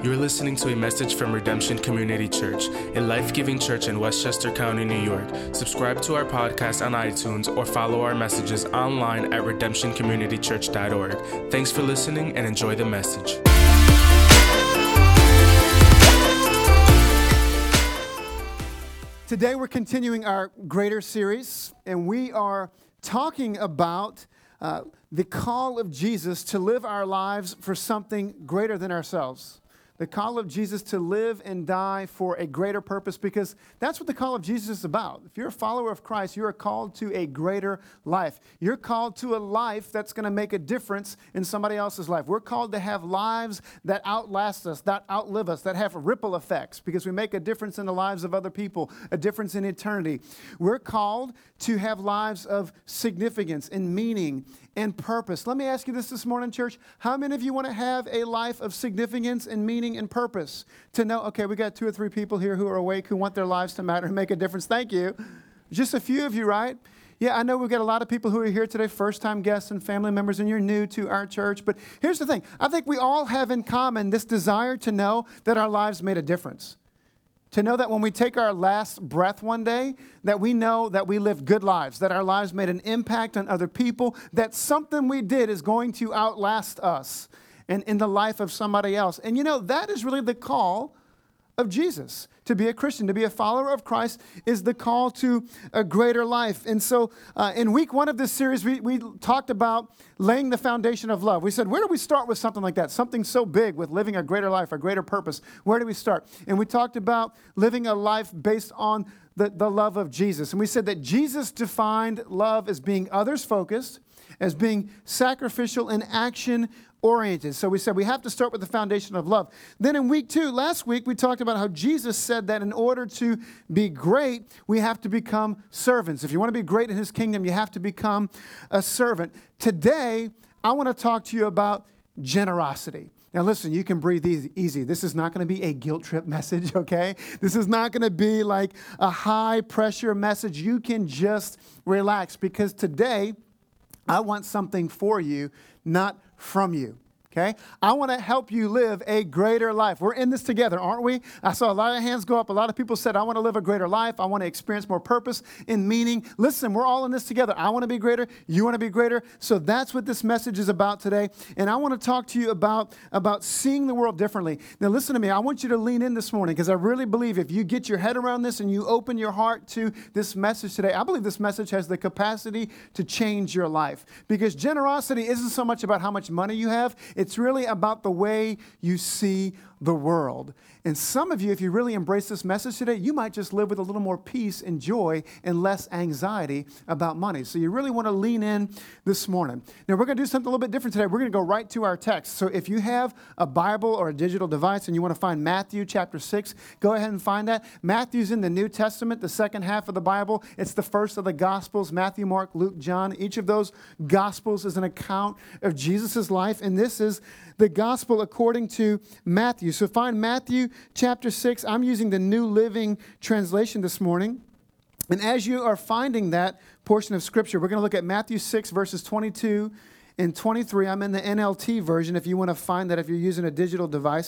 You're listening to a message from Redemption Community Church, a life-giving church in Westchester County, New York. Subscribe to our podcast on iTunes or follow our messages online at redemptioncommunitychurch.org. Thanks for listening and enjoy the message. Today we're continuing our Greater series, and we are talking about the call of Jesus to live our lives for something greater than ourselves. The call of Jesus to live and die for a greater purpose, because that's what the call of Jesus is about. If you're a follower of Christ, you are called to a greater life. You're called to a life that's going to make a difference in somebody else's life. We're called to have lives that outlast us, that outlive us, that have ripple effects, because we make a difference in the lives of other people, a difference in eternity. We're called to have lives of significance and meaning and purpose. Let me ask you this morning, church. How many of you want to have a life of significance and meaning and purpose? To know, okay, we got 2 or 3 people here who are awake, who want their lives to matter and make a difference. Thank you. Just a few of you, right? Yeah, I know we've got a lot of people who are here today, first-time guests and family members, and you're new to our church. But here's the thing. I think we all have in common this desire to know that our lives made a difference. To know that when we take our last breath one day, that we know that we lived good lives, that our lives made an impact on other people, that something we did is going to outlast us and in the life of somebody else. And you know, that is really the call of Jesus. To be a Christian, to be a follower of Christ is the call to a greater life. And so in week 1 of this series, we talked about laying the foundation of love. We said, where do we start with something like that? Something so big with living a greater life, a greater purpose. Where do we start? And we talked about living a life based on the love of Jesus. And we said that Jesus defined love as being others-focused, as being sacrificial and action-oriented. So we said we have to start with the foundation of love. Then in week 2, last week, we talked about how Jesus said that in order to be great, we have to become servants. If you want to be great in his kingdom, you have to become a servant. Today, I want to talk to you about generosity. Now listen, you can breathe easy. This is not going to be a guilt trip message, okay? This is not going to be like a high pressure message. You can just relax, because today I want something for you, not from you. Okay? I want to help you live a greater life. We're in this together, aren't we? I saw a lot of hands go up. A lot of people said, I want to live a greater life. I want to experience more purpose and meaning. Listen, we're all in this together. I want to be greater. You want to be greater. So that's what this message is about today. And I want to talk to you about seeing the world differently. Now listen to me. I want you to lean in this morning, because I really believe if you get your head around this and you open your heart to this message today, I believe this message has the capacity to change your life. Because generosity isn't so much about how much money you have. It's really about the way you see the world. And some of you, if you really embrace this message today, you might just live with a little more peace and joy and less anxiety about money. So you really want to lean in this morning. Now, we're going to do something a little bit different today. We're going to go right to our text. So if you have a Bible or a digital device and you want to find Matthew chapter 6, go ahead and find that. Matthew's in the New Testament, the second half of the Bible. It's the first of the Gospels: Matthew, Mark, Luke, John. Each of those Gospels is an account of Jesus' life, and this is the Gospel according to Matthew. So find Matthew chapter 6. I'm using the New Living Translation this morning. And as you are finding that portion of Scripture, we're going to look at Matthew 6, verses 22 and 23. I'm in the NLT version if you want to find that, if you're using a digital device.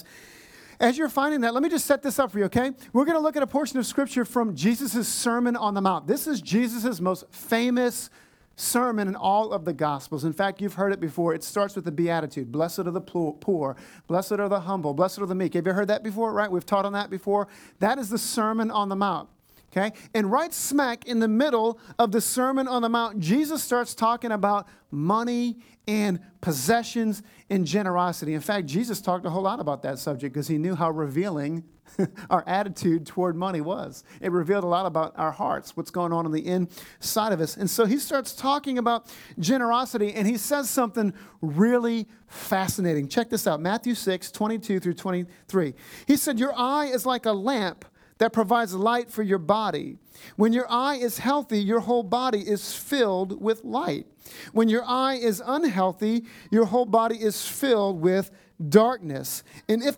As you're finding that, let me just set this up for you, okay? We're going to look at a portion of Scripture from Jesus' Sermon on the Mount. This is Jesus' most famous sermon in all of the Gospels. In fact, you've heard it before. It starts with the Beatitude. Blessed are the poor. Blessed are the humble. Blessed are the meek. Have you heard that before? Right? We've taught on that before. That is the Sermon on the Mount. Okay? And right smack in the middle of the Sermon on the Mount, Jesus starts talking about money and possessions and generosity. In fact, Jesus talked a whole lot about that subject because he knew how revealing our attitude toward money was. It revealed a lot about our hearts, what's going on the inside of us. And so he starts talking about generosity, and he says something really fascinating. Check this out, Matthew 6, 22 through 23. He said, your eye is like a lamp that provides light for your body. When your eye is healthy, your whole body is filled with light. When your eye is unhealthy, your whole body is filled with darkness. And if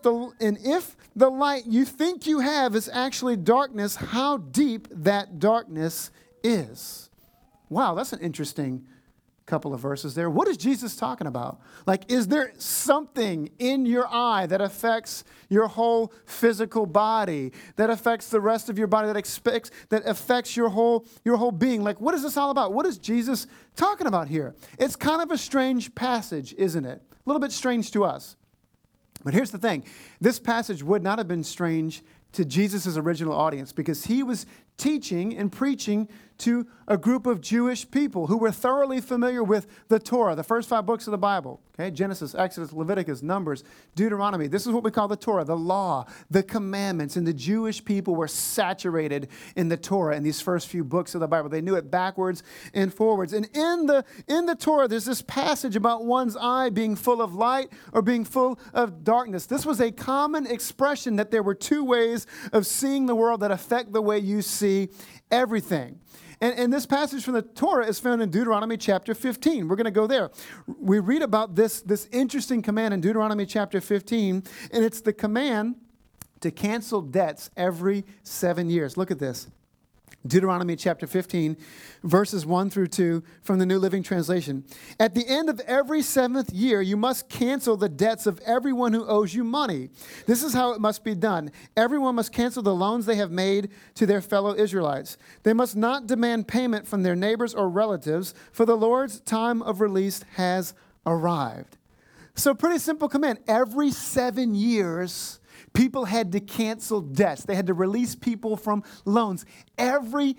the light you think you have is actually darkness, how deep that darkness is. Wow, that's an interesting couple of verses there. What is Jesus talking about? Like, is there something in your eye that affects your whole physical body, that affects the rest of your body, that affects your whole being? Like, what is this all about? What is Jesus talking about here? It's kind of a strange passage, isn't it? A little bit strange to us. But here's the thing. This passage would not have been strange to Jesus' original audience because he was teaching and preaching to a group of Jewish people who were thoroughly familiar with the Torah, the first 5 books of the Bible. Okay? Genesis, Exodus, Leviticus, Numbers, Deuteronomy. This is what we call the Torah, the law, the commandments. And the Jewish people were saturated in the Torah in these first few books of the Bible. They knew it backwards and forwards. And in the Torah, there's this passage about one's eye being full of light or being full of darkness. This was a common expression that there were 2 ways of seeing the world that affect the way you see everything. And this passage from the Torah is found in Deuteronomy chapter 15. We're going to go there. We read about this interesting command in Deuteronomy chapter 15, and it's the command to cancel debts every 7 years. Look at this. Deuteronomy chapter 15, verses 1 through 2 from the New Living Translation. At the end of every 7th year, you must cancel the debts of everyone who owes you money. This is how it must be done. Everyone must cancel the loans they have made to their fellow Israelites. They must not demand payment from their neighbors or relatives, for the Lord's time of release has arrived. So pretty simple command. Every 7 years, people had to cancel debts. They had to release people from loans. Every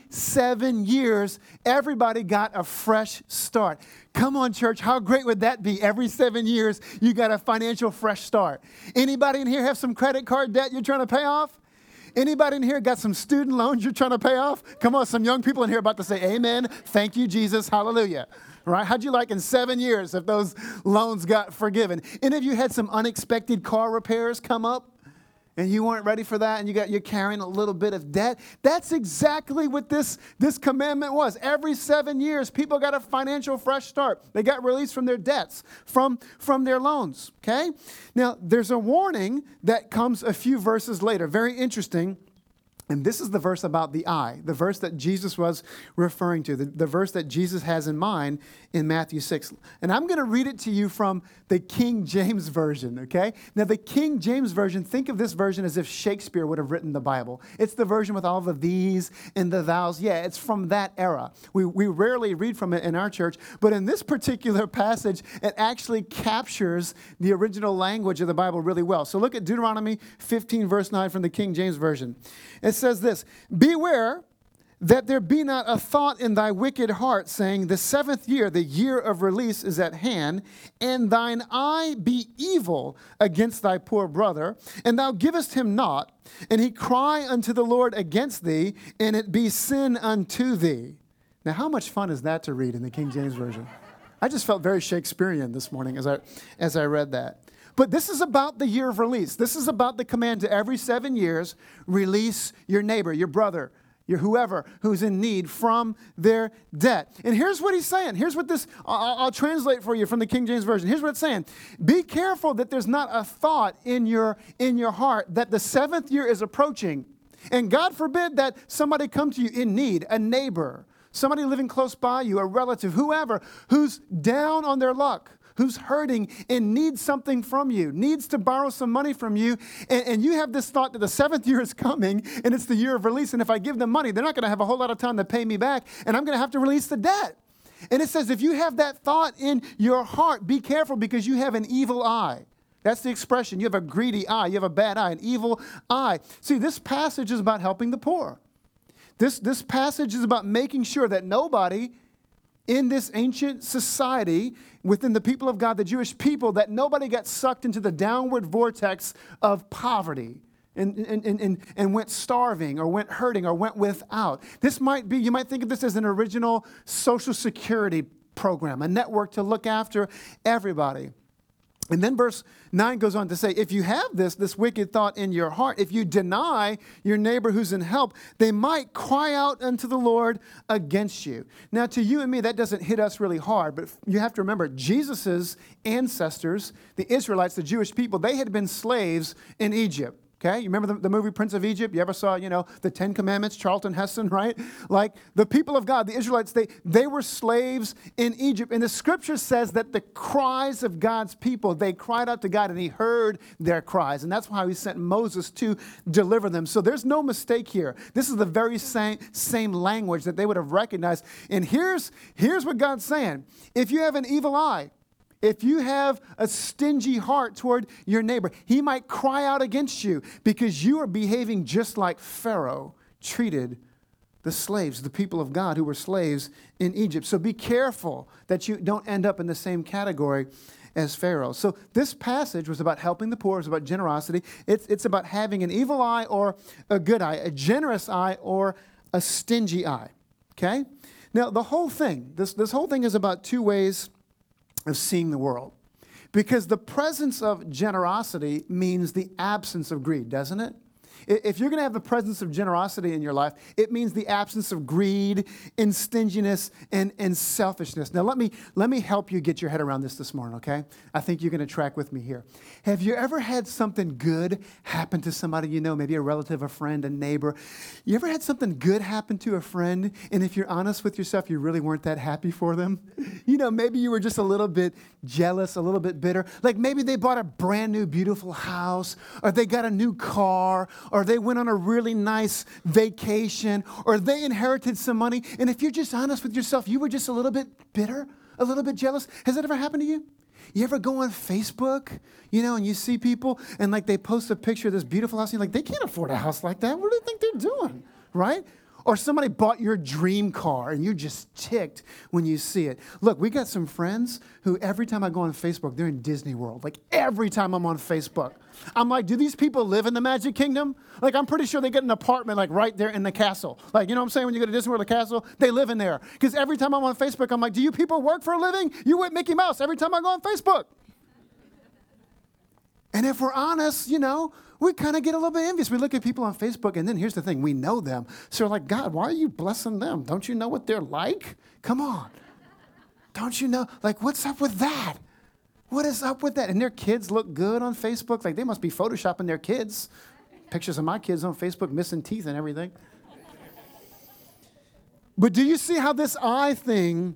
7 years, everybody got a fresh start. Come on, church, how great would that be? Every 7 years, you got a financial fresh start. Anybody in here have some credit card debt you're trying to pay off? Anybody in here got some student loans you're trying to pay off? Come on, some young people in here about to say amen. Thank you, Jesus. Hallelujah. Right? How'd you like in 7 years if those loans got forgiven? Any of you had some unexpected car repairs come up? And you weren't ready for that, and you're carrying a little bit of debt. That's exactly what this commandment was. Every 7 years, people got a financial fresh start. They got released from their debts, from their loans. Okay? Now, there's a warning that comes a few verses later. Very interesting. And this is the verse about the eye, the verse that Jesus was referring to, the verse that Jesus has in mind in Matthew 6. And I'm going to read it to you from the King James Version, okay? Now, the King James Version, think of this version as if Shakespeare would have written the Bible. It's the version with all the these and the thous. Yeah, it's from that era. We rarely read from it in our church, but in this particular passage, it actually captures the original language of the Bible really well. So look at Deuteronomy 15, verse 9 from the King James Version. It says this, beware that there be not a thought in thy wicked heart, saying, the 7th year, the year of release is at hand, and thine eye be evil against thy poor brother, and thou givest him naught, and he cry unto the Lord against thee, and it be sin unto thee. Now, how much fun is that to read in the King James Version? I just felt very Shakespearean this morning as I read that. But this is about the year of release. This is about the command to every 7 years, release your neighbor, your brother, your whoever who's in need from their debt. And here's what he's saying. Here's what this, I'll translate for you from the King James Version. Here's what it's saying. Be careful that there's not a thought in your heart that the 7th year is approaching. And God forbid that somebody come to you in need, a neighbor, somebody living close by you, a relative, whoever, who's down on their luck, who's hurting and needs something from you, needs to borrow some money from you, and you have this thought that the 7th year is coming, and it's the year of release, and if I give them money, they're not going to have a whole lot of time to pay me back, and I'm going to have to release the debt. And it says, if you have that thought in your heart, be careful because you have an evil eye. That's the expression. You have a greedy eye. You have a bad eye, an evil eye. See, this passage is about helping the poor. This passage is about making sure that nobody in this ancient society, within the people of God, the Jewish people, that nobody got sucked into the downward vortex of poverty and went starving or went hurting or went without. This might be, you might think of this as an original Social Security program, a network to look after everybody. And then verse 9 goes on to say, if you have this wicked thought in your heart, if you deny your neighbor who's in help, they might cry out unto the Lord against you. Now, to you and me, that doesn't hit us really hard, but you have to remember, Jesus' ancestors, the Israelites, the Jewish people, they had been slaves in Egypt. Okay, you remember the movie Prince of Egypt? You ever saw, the Ten Commandments, Charlton Heston, right? Like the people of God, the Israelites, they were slaves in Egypt. And the scripture says that the cries of God's people, they cried out to God and he heard their cries. And that's why he sent Moses to deliver them. So there's no mistake here. This is the very same language that they would have recognized. And here's what God's saying. If you have an evil eye, if you have a stingy heart toward your neighbor, he might cry out against you because you are behaving just like Pharaoh treated the slaves, the people of God who were slaves in Egypt. So be careful that you don't end up in the same category as Pharaoh. So this passage was about helping the poor. It was about generosity. It's about having an evil eye or a good eye, a generous eye or a stingy eye. Okay? Now, the whole thing, this whole thing is about two ways of seeing the world. Because the presence of generosity means the absence of greed, doesn't it? If you're going to have the presence of generosity in your life, it means the absence of greed and stinginess and selfishness. Now, let me help you get your head around this morning, okay? I think you're going to track with me here. Have you ever had something good happen to somebody you know, maybe a relative, a friend, a neighbor? You ever had something good happen to a friend, and if you're honest with yourself, you really weren't that happy for them? Maybe you were just a little bit jealous, a little bit bitter. Like maybe they bought a brand new, beautiful house, or they got a new car, or they went on a really nice vacation, or they inherited some money. And if you're just honest with yourself, you were just a little bit bitter, a little bit jealous. Has that ever happened to you? You ever go on Facebook, and you see people and like they post a picture of this beautiful house and you're like, they can't afford a house like that. What do they think they're doing, right? Or somebody bought your dream car and you're just ticked when you see it. Look, we got some friends who every time I go on Facebook, they're in Disney World. Like every time I'm on Facebook, I'm like, do these people live in the Magic Kingdom? Like I'm pretty sure they get an apartment like right there in the castle. Like, you know what I'm saying? When you go to Disney World, the castle, they live in there. Because every time I'm on Facebook, I'm like, do you people work for a living? You with Mickey Mouse every time I go on Facebook. And if we're honest, we kind of get a little bit envious. We look at people on Facebook, and then here's the thing. We know them. So we're like, God, why are you blessing them? Don't you know what they're like? Come on. Don't you know? Like, what's up with that? What is up with that? And their kids look good on Facebook. Like, they must be photoshopping their kids. Pictures of my kids on Facebook missing teeth and everything. But do you see how this eye thing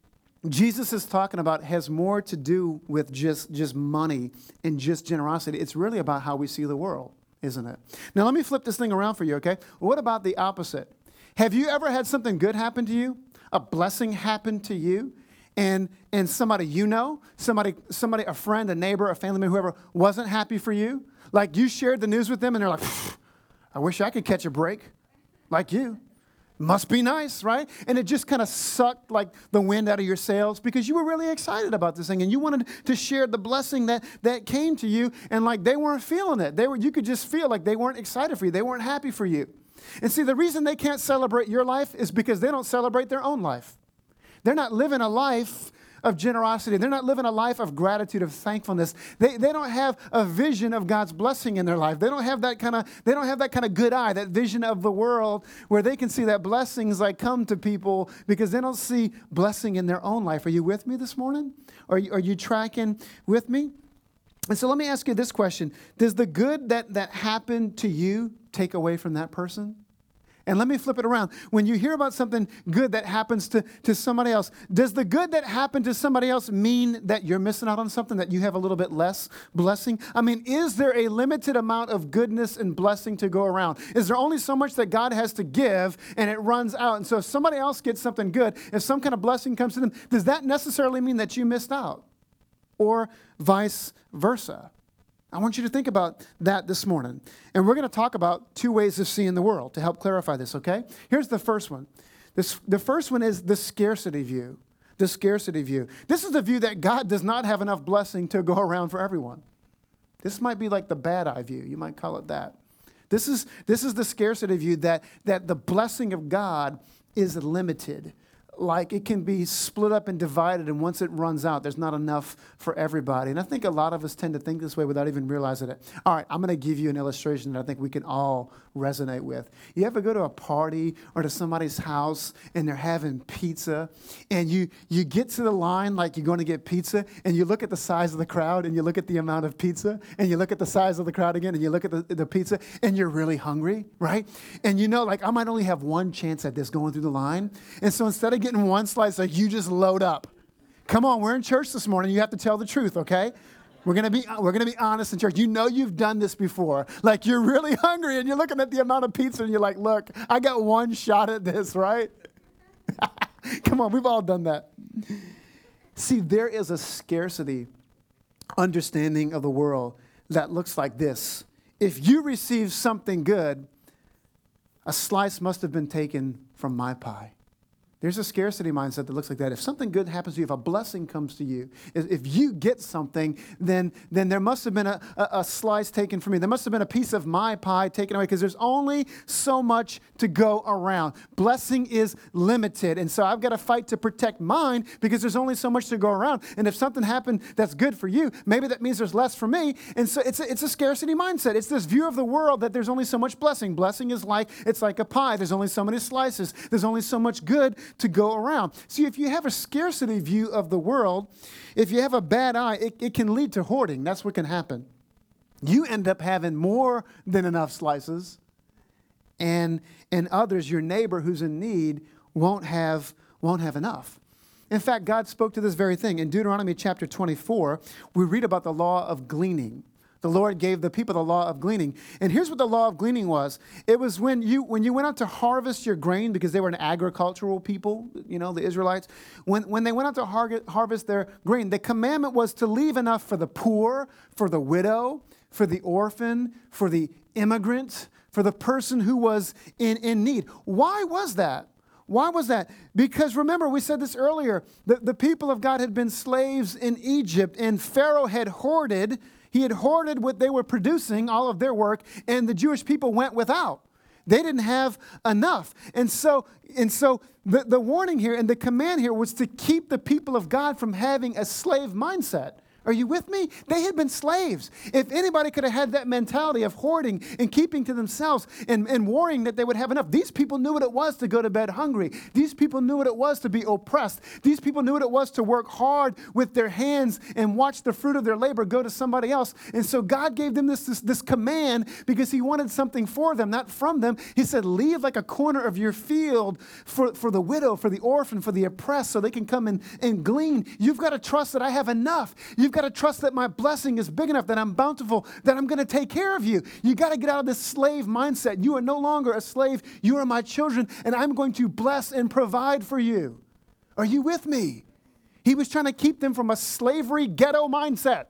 Jesus is talking about has more to do with just money and just generosity? It's really about how we see the world, isn't it? Now, let me flip this thing around for you, okay? What about the opposite? Have you ever had something good happen to you? A blessing happen to you? And somebody somebody, a friend, a neighbor, a family member, whoever, wasn't happy for you? Like you shared the news with them and they're like, I wish I could catch a break like you. Must be nice, right? And it just kind of sucked like the wind out of your sails because you were really excited about this thing and you wanted to share the blessing that came to you, and like they weren't feeling it. You could just feel like they weren't excited for you. They weren't happy for you. And see, the reason they can't celebrate your life is because they don't celebrate their own life. They're not living a life of generosity. They're not living a life of gratitude, of thankfulness. They don't have a vision of God's blessing in their life. They don't have that kind of good eye, that vision of the world where they can see that blessings like come to people because they don't see blessing in their own life. Are you with me this morning? Are you tracking with me? And so let me ask you this question. Does the good that happened to you take away from that person? And let me flip it around. When you hear about something good that happens to somebody else, does the good that happened to somebody else mean that you're missing out on something, that you have a little bit less blessing? I mean, is there a limited amount of goodness and blessing to go around? Is there only so much that God has to give and it runs out? And so if somebody else gets something good, if some kind of blessing comes to them, does that necessarily mean that you missed out? Or vice versa? I want you to think about that this morning. And we're going to talk about two ways of seeing the world to help clarify this, okay? Here's the first one. The first one is the scarcity view. The scarcity view. This is the view that God does not have enough blessing to go around for everyone. This might be like the bad eye view. You might call it that. This is the scarcity view that the blessing of God is limited. like it can be split up and divided, and once it runs out, there's not enough for everybody. And I think a lot of us tend to think this way without even realizing it. All right, I'm going to give you an illustration that I think we can all resonate with. You ever go to a party or to somebody's house and they're having pizza, and you get to the line like you're going to get pizza, and you look at the size of the crowd, and you look at the amount of pizza, and you look at the size of the crowd again, and you look at the pizza, and you're really hungry, right? And you know, like, I might only have one chance at this going through the line. And so instead of getting one slice, like, you just load up. Come on, we're in church this morning. You have to tell the truth, okay? We're gonna be honest in church. You know you've done this before. Like, you're really hungry and you're looking at the amount of pizza and you're like, look, I got one shot at this, right? Come on, we've all done that. See, there is a scarcity understanding of the world that looks like this. If you receive something good, a slice must have been taken from my pie. There's a scarcity mindset that looks like that. If something good happens to you, if a blessing comes to you, if you get something, then there must have been a slice taken from me. There must have been a piece of my pie taken away, because there's only so much to go around. Blessing is limited, and so I've got to fight to protect mine because there's only so much to go around. And if something happened that's good for you, maybe that means there's less for me. And so it's a scarcity mindset. It's this view of the world that there's only so much blessing. Blessing is like a pie. There's only so many slices. There's only so much good to go around. See, if you have a scarcity view of the world, if you have a bad eye, it can lead to hoarding. That's what can happen. You end up having more than enough slices, and others, your neighbor who's in need, won't have enough. In fact, God spoke to this very thing. In Deuteronomy chapter 24, we read about the law of gleaning. The Lord gave the people the law of gleaning. And here's what the law of gleaning was. It was when you went out to harvest your grain, because they were an agricultural people, the Israelites. When they went out to harvest their grain, the commandment was to leave enough for the poor, for the widow, for the orphan, for the immigrant, for the person who was in need. Why was that? Why was that? Because remember, we said this earlier, the people of God had been slaves in Egypt, and Pharaoh had hoarded. He had hoarded what they were producing, all of their work, and the Jewish people went without. They didn't have enough. And so the warning here and the command here was to keep the people of God from having a slave mindset. Are you with me? They had been slaves. If anybody could have had that mentality of hoarding and keeping to themselves and worrying that they would have enough, these people knew what it was to go to bed hungry. These people knew what it was to be oppressed. These people knew what it was to work hard with their hands and watch the fruit of their labor go to somebody else. And so God gave them this command because he wanted something for them, not from them. He said, leave like a corner of your field for the widow, for the orphan, for the oppressed, so they can come and glean. You've got to trust that I have enough. You've got to trust that my blessing is big enough, that I'm bountiful, that I'm going to take care of you. You got to get out of this slave mindset. You are no longer a slave. You are my children, and I'm going to bless and provide for you. Are you with me? He was trying to keep them from a slavery ghetto mindset.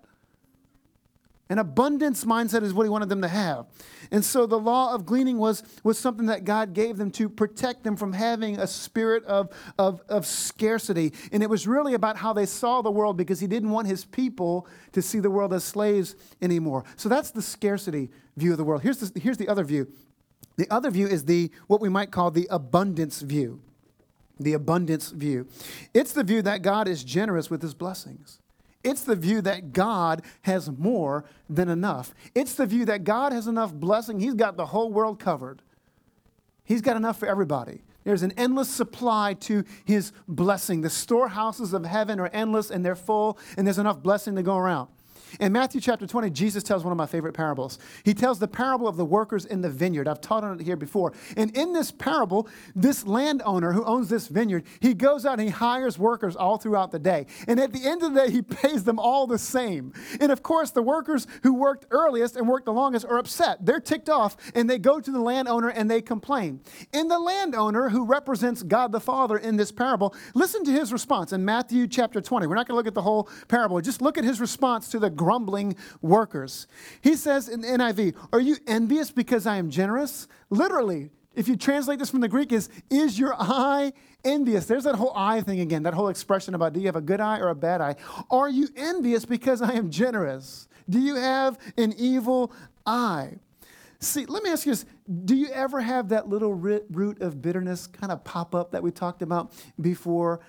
An abundance mindset is what he wanted them to have. And so the law of gleaning was something that God gave them to protect them from having a spirit of scarcity. And it was really about how they saw the world, because he didn't want his people to see the world as slaves anymore. So that's the scarcity view of the world. Here's the other view. The other view is what we might call the abundance view. The abundance view. It's the view that God is generous with his blessings. It's the view that God has more than enough. It's the view that God has enough blessing. He's got the whole world covered. He's got enough for everybody. There's an endless supply to his blessing. The storehouses of heaven are endless and they're full, and there's enough blessing to go around. In Matthew chapter 20, Jesus tells one of my favorite parables. He tells the parable of the workers in the vineyard. I've taught on it here before. And in this parable, this landowner who owns this vineyard, he goes out and he hires workers all throughout the day. And at the end of the day, he pays them all the same. And of course, the workers who worked earliest and worked the longest are upset. They're ticked off, and they go to the landowner and they complain. And the landowner, who represents God the Father in this parable, listen to his response in Matthew chapter 20. We're not going to look at the whole parable. Just look at his response to the grumbling workers. He says in the NIV, are you envious because I am generous? Literally, if you translate this from the Greek, is your eye envious? There's that whole eye thing again, that whole expression about, do you have a good eye or a bad eye? Are you envious because I am generous? Do you have an evil eye? See, let me ask you this. Do you ever have that little root of bitterness kind of pop up that we talked about before?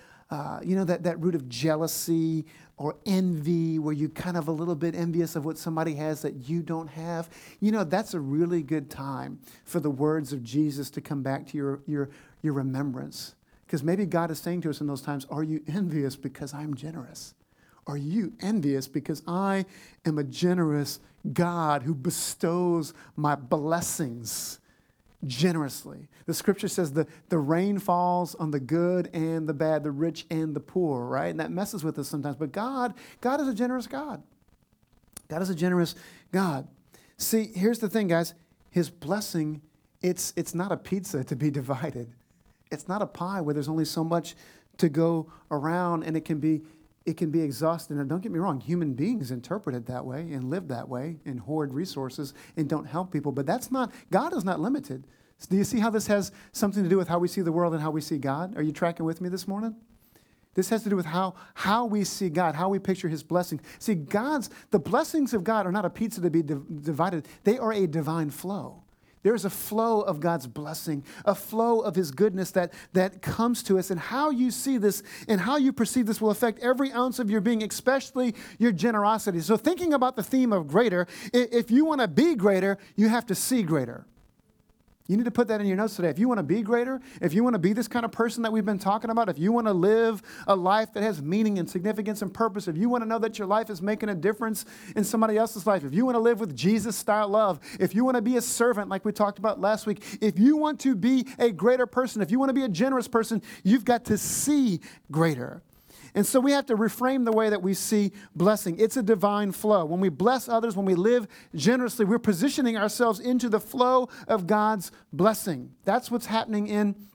That root of jealousy or envy where you kind of a little bit envious of what somebody has that you don't have. That's a really good time for the words of Jesus to come back to your remembrance. Because maybe God is saying to us in those times, are you envious because I'm generous? Are you envious because I am a generous God who bestows my blessings generously? The scripture says the rain falls on the good and the bad, the rich and the poor, right? And that messes with us sometimes. But God is a generous God. God is a generous God. See, here's the thing, guys. His blessing, it's not a pizza to be divided. It's not a pie where there's only so much to go around and it can be exhausting. And don't get me wrong, human beings interpret it that way and live that way and hoard resources and don't help people. But God is not limited. Do you see how this has something to do with how we see the world and how we see God? Are you tracking with me this morning? This has to do with how we see God, how we picture his blessings. See, the blessings of God are not a pizza to be divided. They are a divine flow. There's a flow of God's blessing, a flow of his goodness that comes to us. And how you see this and how you perceive this will affect every ounce of your being, especially your generosity. So thinking about the theme of greater, if you want to be greater, you have to see greater. You need to put that in your notes today. If you want to be greater, if you want to be this kind of person that we've been talking about, if you want to live a life that has meaning and significance and purpose, if you want to know that your life is making a difference in somebody else's life, if you want to live with Jesus-style love, if you want to be a servant like we talked about last week, if you want to be a greater person, if you want to be a generous person, you've got to see greater. And so we have to reframe the way that we see blessing. It's a divine flow. When we bless others, when we live generously, we're positioning ourselves into the flow of God's blessing. That's what's happening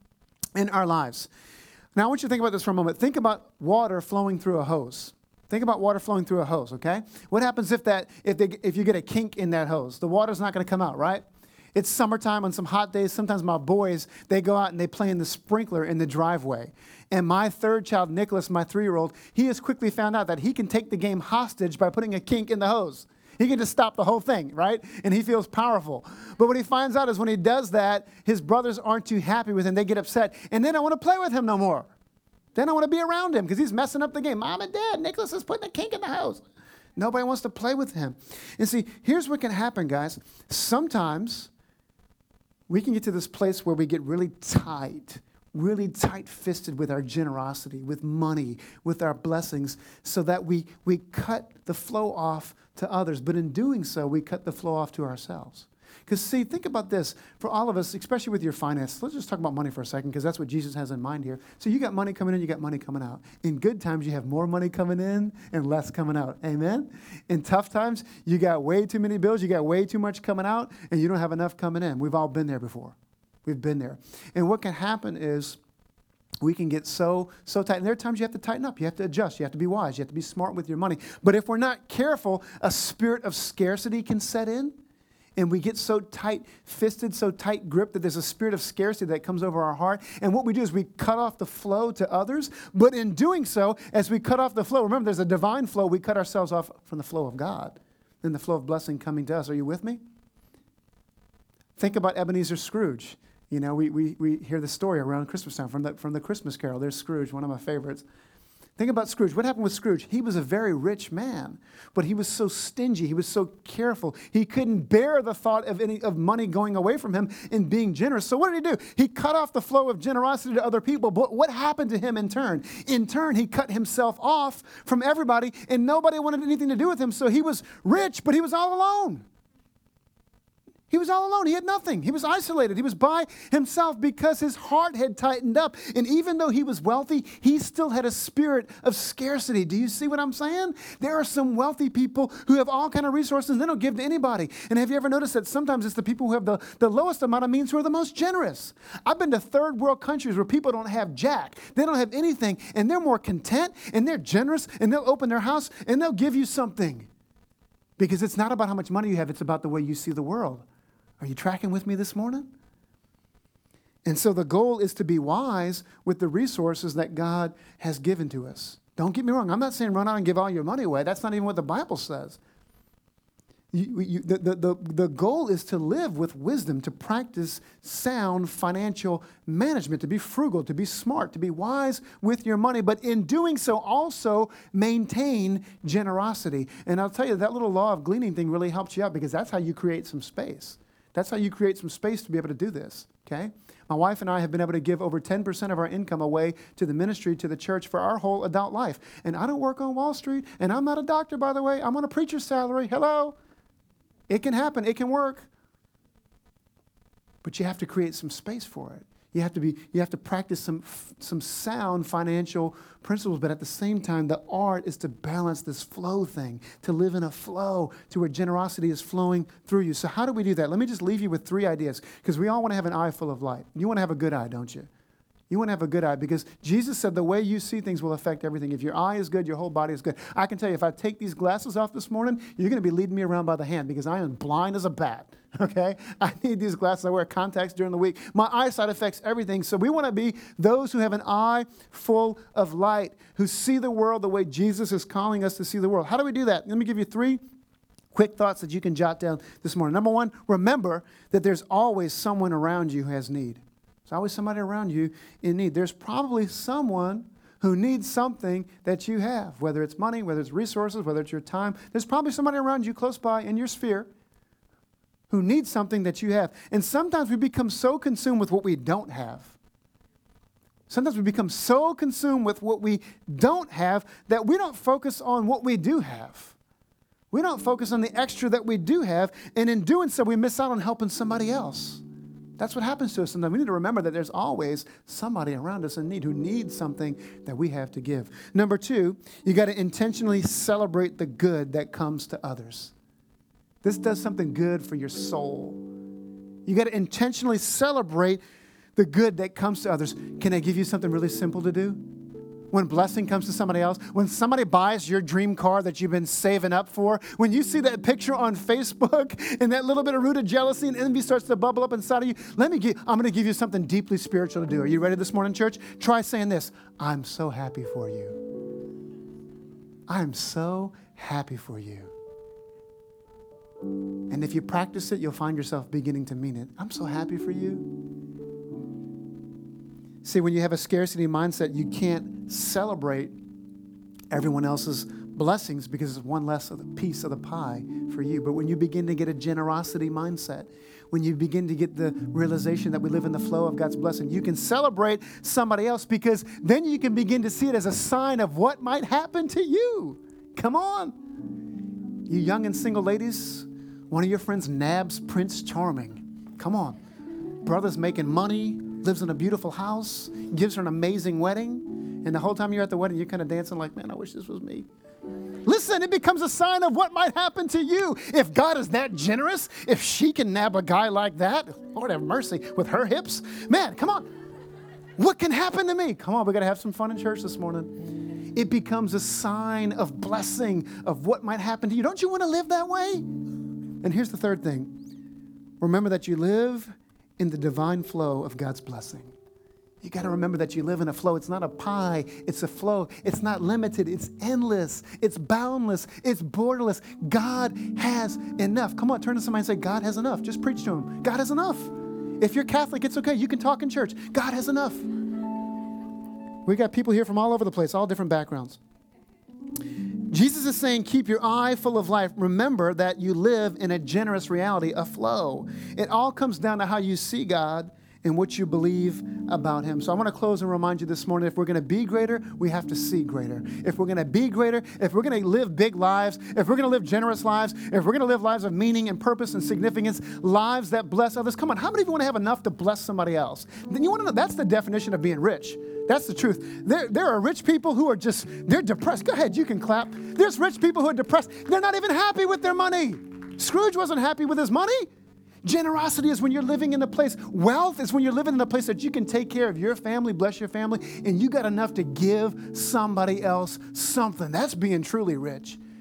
in our lives. Now, I want you to think about this for a moment. Think about water flowing through a hose. Think about water flowing through a hose, okay? What happens if you get a kink in that hose? The water's not going to come out, right? It's summertime on some hot days. Sometimes my boys, they go out and they play in the sprinkler in the driveway. And my third child, Nicholas, my 3-year-old, he has quickly found out that he can take the game hostage by putting a kink in the hose. He can just stop the whole thing, right? And he feels powerful. But what he finds out is when he does that, his brothers aren't too happy with him. They get upset. And they don't want to play with him no more. They don't want to be around him because he's messing up the game. Mom and Dad, Nicholas is putting a kink in the hose. Nobody wants to play with him. And see, here's what can happen, guys. Sometimes we can get to this place where we get really tight-fisted with our generosity, with money, with our blessings, so that we cut the flow off to others. But in doing so, we cut the flow off to ourselves. Because see, think about this. For all of us, especially with your finances, let's just talk about money for a second, because that's what Jesus has in mind here. So you got money coming in, you got money coming out. In good times, you have more money coming in and less coming out. Amen? In tough times, you got way too many bills, you got way too much coming out, and you don't have enough coming in. We've all been there before. We've been there. And what can happen is we can get so tight. And there are times you have to tighten up. You have to adjust. You have to be wise. You have to be smart with your money. But if we're not careful, a spirit of scarcity can set in. And we get so tight-fisted, so tight-gripped that there's a spirit of scarcity that comes over our heart. And what we do is we cut off the flow to others. But in doing so, as we cut off the flow, remember there's a divine flow. We cut ourselves off from the flow of God and the flow of blessing coming to us. Are you with me? Think about Ebenezer Scrooge. You know, we hear the story around Christmas time from the Christmas Carol. There's Scrooge, one of my favorites. Think about Scrooge. What happened with Scrooge? He was a very rich man, but he was so stingy. He was so careful. He couldn't bear the thought of money going away from him and being generous. So what did he do? He cut off the flow of generosity to other people. But what happened to him in turn? In turn, he cut himself off from everybody, and nobody wanted anything to do with him. So he was rich, but he was all alone. He was all alone. He had nothing. He was isolated. He was by himself because his heart had tightened up. And even though he was wealthy, he still had a spirit of scarcity. Do you see what I'm saying? There are some wealthy people who have all kind of resources and they don't give to anybody. And have you ever noticed that sometimes it's the people who have the lowest amount of means who are the most generous? I've been to third world countries where people don't have jack. They don't have anything. And they're more content and they're generous and they'll open their house and they'll give you something. Because it's not about how much money you have. It's about the way you see the world. Are you tracking with me this morning? And so the goal is to be wise with the resources that God has given to us. Don't get me wrong. I'm not saying run out and give all your money away. That's not even what the Bible says. The goal is to live with wisdom, to practice sound financial management, to be frugal, to be smart, to be wise with your money, but in doing so also maintain generosity. And I'll tell you, that little law of gleaning thing really helps you out, because that's how you create some space. That's how you create some space to be able to do this, okay? My wife and I have been able to give over 10% of our income away to the ministry, to the church, for our whole adult life. And I don't work on Wall Street, and I'm not a doctor, by the way. I'm on a preacher's salary. Hello? It can happen. It can work. But you have to create some space for it. You have to practice some sound financial principles, but at the same time, the art is to balance this flow thing, to live in a flow to where generosity is flowing through you. So how do we do that? Let me just leave you with 3 ideas, because we all want to have an eye full of light. You want to have a good eye, don't you? You want to have a good eye, because Jesus said the way you see things will affect everything. If your eye is good, your whole body is good. I can tell you, if I take these glasses off this morning, you're going to be leading me around by the hand, because I am blind as a bat, okay? I need these glasses. I wear contacts during the week. My eyesight affects everything. So we want to be those who have an eye full of light, who see the world the way Jesus is calling us to see the world. How do we do that? Let me give you 3 quick thoughts that you can jot down this morning. Number 1, remember that there's always someone around you who has need. There's always somebody around you in need. There's probably someone who needs something that you have, whether it's money, whether it's resources, whether it's your time. There's probably somebody around you close by in your sphere who needs something that you have. And sometimes we become so consumed with what we don't have. Sometimes we become so consumed with what we don't have that we don't focus on what we do have. We don't focus on the extra that we do have, and in doing so, we miss out on helping somebody else. That's what happens to us sometimes. We need to remember that there's always somebody around us in need who needs something that we have to give. Number 2, you got to intentionally celebrate the good that comes to others. This does something good for your soul. You got to intentionally celebrate the good that comes to others. Can I give you something really simple to do? When blessing comes to somebody else, when somebody buys your dream car that you've been saving up for, when you see that picture on Facebook and that little bit of root of jealousy and envy starts to bubble up inside of you, I'm going to give you something deeply spiritual to do. Are you ready this morning, church? Try saying this: I'm so happy for you. I'm so happy for you. And if you practice it, you'll find yourself beginning to mean it. I'm so happy for you. See, when you have a scarcity mindset, you can't celebrate everyone else's blessings because it's one less of the piece of the pie for you. But when you begin to get a generosity mindset, when you begin to get the realization that we live in the flow of God's blessing, you can celebrate somebody else, because then you can begin to see it as a sign of what might happen to you. Come on. You young and single ladies, one of your friends nabs Prince Charming. Come on. Brother's making money, lives in a beautiful house, gives her an amazing wedding, and the whole time you're at the wedding, you're kind of dancing like, man, I wish this was me. Listen, it becomes a sign of what might happen to you. If God is that generous, if she can nab a guy like that, Lord have mercy, with her hips, man, come on. What can happen to me? Come on, we got to have some fun in church this morning. It becomes a sign of blessing, of what might happen to you. Don't you want to live that way? And here's the 3rd thing. Remember that you live in the divine flow of God's blessing. You got to remember that you live in a flow. It's not a pie. It's a flow. It's not limited. It's endless. It's boundless. It's borderless. God has enough. Come on, turn to somebody and say, God has enough. Just preach to him. God has enough. If you're Catholic, it's okay. You can talk in church. God has enough. We got people here from all over the place, all different backgrounds. Jesus is saying, keep your eye full of life. Remember that you live in a generous reality, a flow. It all comes down to how you see God and what you believe about him. So I want to close and remind you this morning, if we're going to be greater, we have to see greater. If we're going to be greater, if we're going to live big lives, if we're going to live generous lives, if we're going to live lives of meaning and purpose and significance, lives that bless others. Come on, how many of you want to have enough to bless somebody else? Then you want to know, that's the definition of being rich. That's the truth. There are rich people who are they're depressed. Go ahead, you can clap. There's rich people who are depressed. They're not even happy with their money. Scrooge wasn't happy with his money. Generosity is when you're living in a place. Wealth is when you're living in a place that you can take care of your family, bless your family, and you got enough to give somebody else something. That's being truly rich.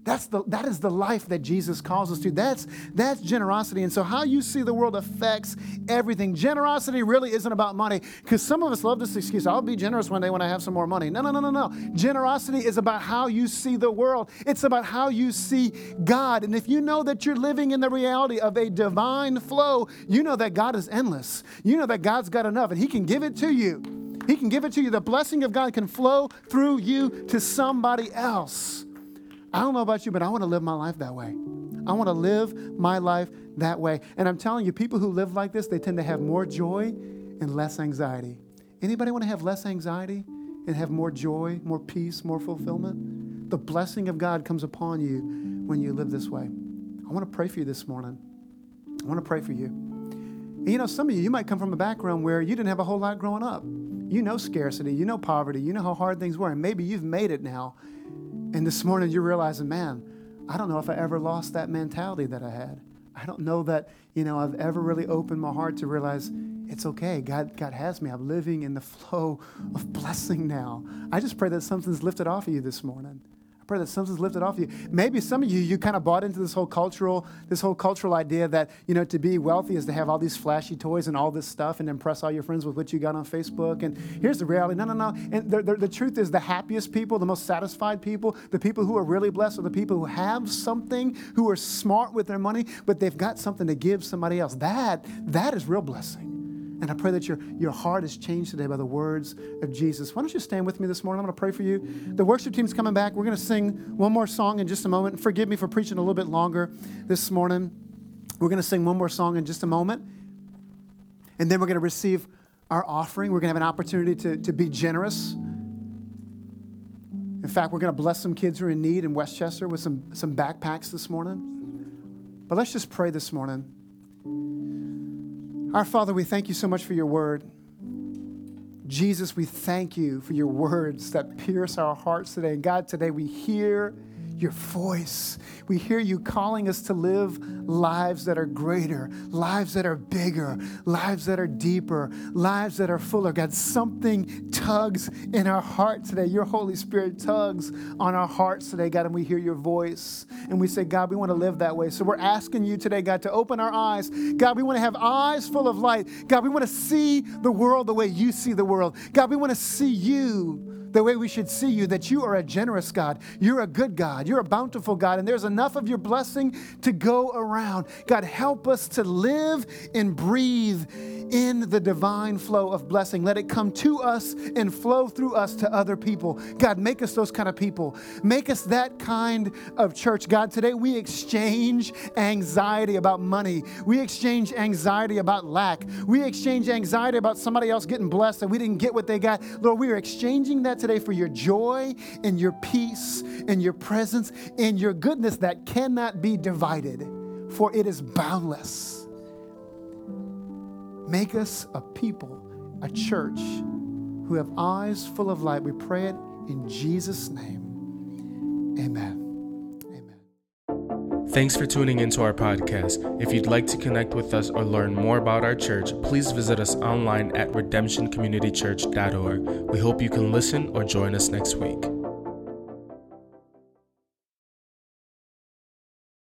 That is the life that Jesus calls us to. That's generosity. And so how you see the world affects everything. Generosity really isn't about money, because some of us love this excuse, I'll be generous one day when I have some more money. No. Generosity is about how you see the world. It's about how you see God. And if you know that you're living in the reality of a divine flow, you know that God is endless. You know that God's got enough, and He can give it to you. He can give it to you. The blessing of God can flow through you to somebody else. I don't know about you, but I want to live my life that way. I want to live my life that way. And I'm telling you, people who live like this, they tend to have more joy and less anxiety. Anybody want to have less anxiety and have more joy, more peace, more fulfillment? The blessing of God comes upon you when you live this way. I want to pray for you this morning. I want to pray for you. And you know, some of you might come from a background where you didn't have a whole lot growing up. You know scarcity, you know poverty, you know how hard things were, and maybe you've made it now. And this morning you're realizing, man, I don't know if I ever lost that mentality that I had. I don't know that, I've ever really opened my heart to realize it's okay. God has me. I'm living in the flow of blessing now. I just pray that something's lifted off of you this morning. I pray that something's lifted off of you. Maybe some of you kind of bought into this whole cultural idea that, to be wealthy is to have all these flashy toys and all this stuff and impress all your friends with what you got on Facebook. And here's the reality. No. And the truth is the happiest people, the most satisfied people, the people who are really blessed are the people who have something, who are smart with their money, but they've got something to give somebody else. That is real blessing. And I pray that your heart is changed today by the words of Jesus. Why don't you stand with me this morning? I'm going to pray for you. The worship team's coming back. We're going to sing one more song in just a moment. Forgive me for preaching a little bit longer this morning. We're going to sing one more song in just a moment. And then we're going to receive our offering. We're going to have an opportunity to be generous. In fact, we're going to bless some kids who are in need in Westchester with some backpacks this morning. But let's just pray this morning. Our Father, we thank you so much for your word. Jesus, we thank you for your words that pierce our hearts today. And God, today we hear your voice. We hear you calling us to live lives that are greater, lives that are bigger, lives that are deeper, lives that are fuller. God, something tugs in our heart today. Your Holy Spirit tugs on our hearts today, God, and we hear your voice. And we say, God, we want to live that way. So we're asking you today, God, to open our eyes. God, we want to have eyes full of light. God, we want to see the world the way you see the world. God, we want to see you the way we should see you, that you are a generous God. You're a good God. You're a bountiful God. And there's enough of your blessing to go around. God, help us to live and breathe in the divine flow of blessing. Let it come to us and flow through us to other people. God, make us those kind of people. Make us that kind of church. God, today we exchange anxiety about money. We exchange anxiety about lack. We exchange anxiety about somebody else getting blessed and we didn't get what they got. Lord, we are exchanging that today for your joy and your peace and your presence and your goodness that cannot be divided, for it is boundless. Make us a people, a church who have eyes full of light. We pray it in Jesus' name. Amen. Thanks for tuning into our podcast. If you'd like to connect with us or learn more about our church, please visit us online at redemptioncommunitychurch.org. We hope you can listen or join us next week.